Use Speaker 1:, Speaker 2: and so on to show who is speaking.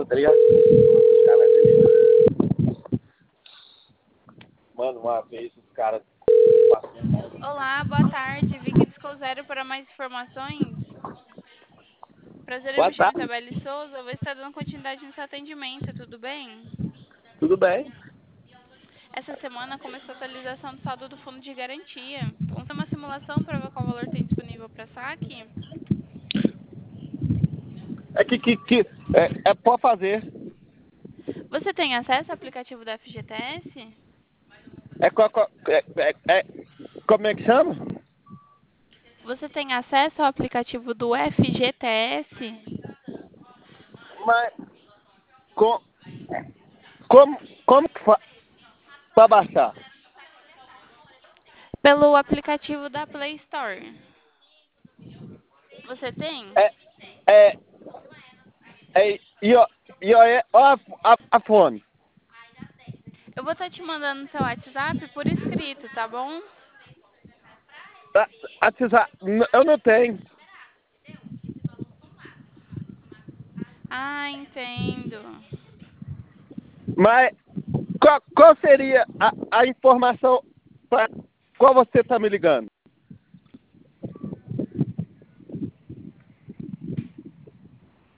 Speaker 1: tá ligado? Os caras dele. Mano, uma vez os caras passam mal.
Speaker 2: Olá, boa tarde. Vicky Disco Zero para mais informações. Prazer em
Speaker 1: Boa
Speaker 2: me chamar
Speaker 1: tarde,
Speaker 2: Isabelle Souza. Eu vou estar dando continuidade no seu atendimento, tudo bem?
Speaker 1: tudo bem?
Speaker 2: Essa semana começou a atualização do saldo do fundo de garantia. Vamos ter uma simulação para ver qual valor tem disponível para saque?
Speaker 1: É pode fazer.
Speaker 2: Você tem acesso ao aplicativo da FGTS?
Speaker 1: Como é que chama?
Speaker 2: Você tem acesso ao aplicativo do FGTS?
Speaker 1: Mas, com, como que faz pra baixar?
Speaker 2: Pelo aplicativo da Play Store. Você tem?
Speaker 1: É, é, ó a fone.
Speaker 2: Eu vou estar te mandando no seu WhatsApp por escrito, tá bom?
Speaker 1: Eu não tenho.
Speaker 2: Ah, entendo.
Speaker 1: Mas qual seria a informação para qual você está me ligando?